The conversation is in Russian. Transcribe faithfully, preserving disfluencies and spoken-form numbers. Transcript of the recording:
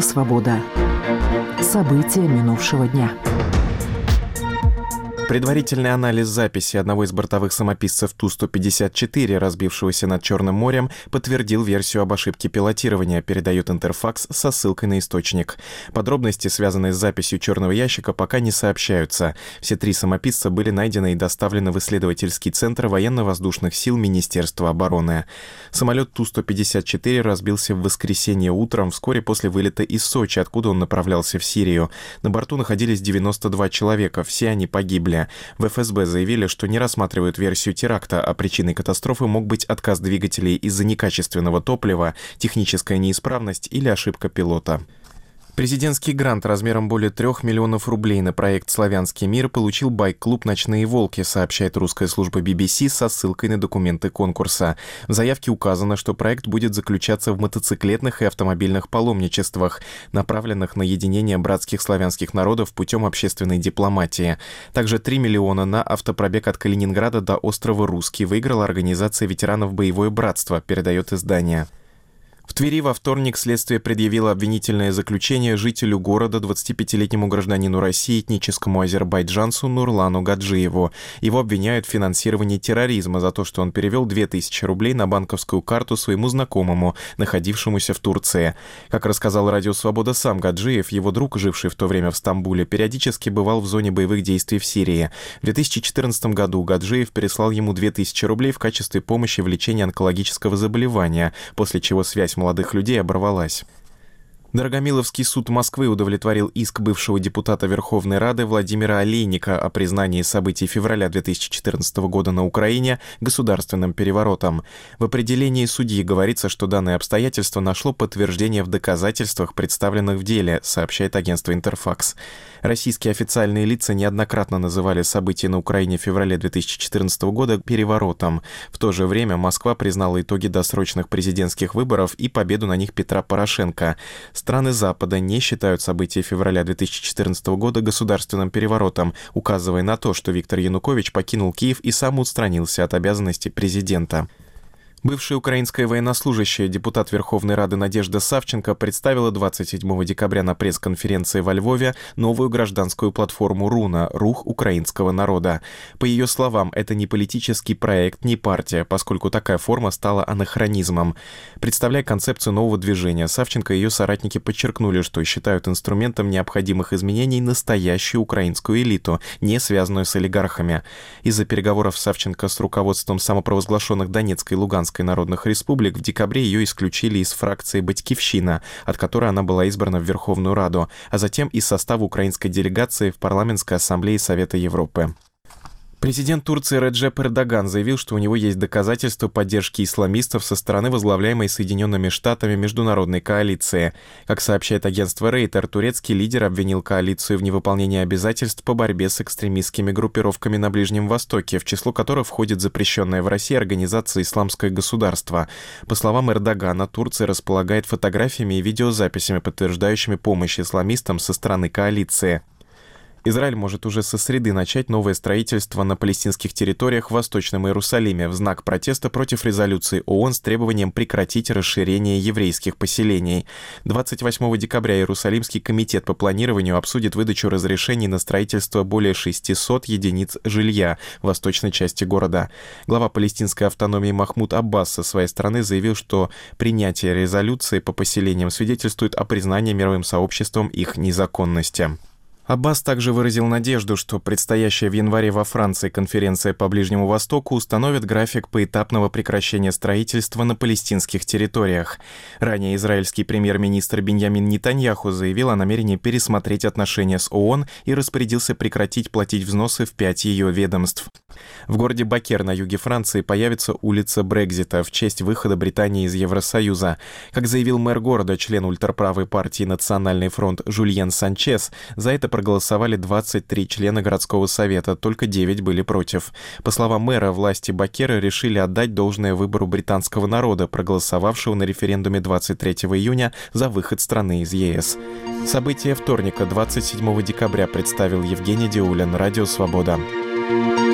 «Свобода». События минувшего дня. Предварительный анализ записи одного из бортовых самописцев Ту сто пятьдесят четыре, разбившегося над Черным морем, подтвердил версию об ошибке пилотирования, передает Интерфакс со ссылкой на источник. Подробности, связанные с записью черного ящика, пока не сообщаются. Все три самописца были найдены и доставлены в исследовательский центр военно-воздушных сил Министерства обороны. Самолет Ту сто пятьдесят четыре разбился в воскресенье утром, вскоре после вылета из Сочи, откуда он направлялся в Сирию. На борту находились девяносто два человека, все они погибли. В эф эс бэ заявили, что не рассматривают версию теракта, а причиной катастрофы мог быть отказ двигателей из-за некачественного топлива, техническая неисправность или ошибка пилота. Президентский грант размером более трех миллионов рублей на проект «Славянский мир» получил байк-клуб «Ночные волки», сообщает русская служба би би си со ссылкой на документы конкурса. В заявке указано, что проект будет заключаться в мотоциклетных и автомобильных паломничествах, направленных на единение братских славянских народов путем общественной дипломатии. Также три миллиона на автопробег от Калининграда до острова Русский выиграла организация ветеранов «Боевое братство», передает издание. В Твери во вторник следствие предъявило обвинительное заключение жителю города, двадцатипятилетнему гражданину России, этническому азербайджанцу Нурлану Гаджиеву. Его обвиняют в финансировании терроризма за то, что он перевел две тысячи рублей на банковскую карту своему знакомому, находившемуся в Турции. Как рассказал Радио Свобода сам Гаджиев, его друг, живший в то время в Стамбуле, периодически бывал в зоне боевых действий в Сирии. В две тысячи четырнадцатом году Гаджиев переслал ему две тысячи рублей в качестве помощи в лечении онкологического заболевания, после чего связь молодых людей оборвалась. Дорогомиловский суд Москвы удовлетворил иск бывшего депутата Верховной Рады Владимира Олейника о признании событий февраля две тысячи четырнадцатого года на Украине государственным переворотом. В определении судьи говорится, что данное обстоятельство нашло подтверждение в доказательствах, представленных в деле, сообщает агентство Интерфакс. Российские официальные лица неоднократно называли события на Украине в феврале две тысячи четырнадцатого года переворотом. В то же время Москва признала итоги досрочных президентских выборов и победу на них Петра Порошенко. Страны Запада не считают события февраля две тысячи четырнадцатого года государственным переворотом, указывая на то, что Виктор Янукович покинул Киев и сам устранился от обязанностей президента. Бывшая украинская военнослужащая, депутат Верховной Рады Надежда Савченко представила двадцать седьмого декабря на пресс-конференции во Львове новую гражданскую платформу «Руна» — «Рух украинского народа». По ее словам, это не политический проект, не партия, поскольку такая форма стала анахронизмом. Представляя концепцию нового движения, Савченко и ее соратники подчеркнули, что считают инструментом необходимых изменений настоящую украинскую элиту, не связанную с олигархами. Из-за переговоров Савченко с руководством самопровозглашенных Донецкой и Луганской народных республик в декабре ее исключили из фракции «Батькивщина», от которой она была избрана в Верховную Раду, а затем из состава украинской делегации в Парламентской ассамблее Совета Европы. Президент Турции Реджеп Эрдоган заявил, что у него есть доказательства поддержки исламистов со стороны возглавляемой Соединенными Штатами международной коалиции. Как сообщает агентство Рейтер, турецкий лидер обвинил коалицию в невыполнении обязательств по борьбе с экстремистскими группировками на Ближнем Востоке, в число которых входит запрещенная в России организация «Исламское государство». По словам Эрдогана, Турция располагает фотографиями и видеозаписями, подтверждающими помощь исламистам со стороны коалиции. Израиль может уже со среды начать новое строительство на палестинских территориях в Восточном Иерусалиме в знак протеста против резолюции ООН с требованием прекратить расширение еврейских поселений. двадцать восьмого декабря Иерусалимский комитет по планированию обсудит выдачу разрешений на строительство более шестисот единиц жилья в восточной части города. Глава палестинской автономии Махмуд Аббас со своей стороны заявил, что принятие резолюции по поселениям свидетельствует о признании мировым сообществом их незаконности. Аббас также выразил надежду, что предстоящая в январе во Франции конференция по Ближнему Востоку установит график поэтапного прекращения строительства на палестинских территориях. Ранее израильский премьер-министр Биньямин Нетаньяху заявил о намерении пересмотреть отношения с ООН и распорядился прекратить платить взносы в пять ее ведомств. В городе Бакер на юге Франции появится улица Брекзита в честь выхода Британии из Евросоюза. Как заявил мэр города, член ультраправой партии «Национальный фронт» Жульен Санчес, за это проголосовали двадцать три члена городского совета, только девять были против. По словам мэра, власти Бакера решили отдать должное выбору британского народа, проголосовавшего на референдуме двадцать третьего июня за выход страны из е эс. События вторника, двадцать седьмого декабря, представил Евгений Диулин, Радио Свобода.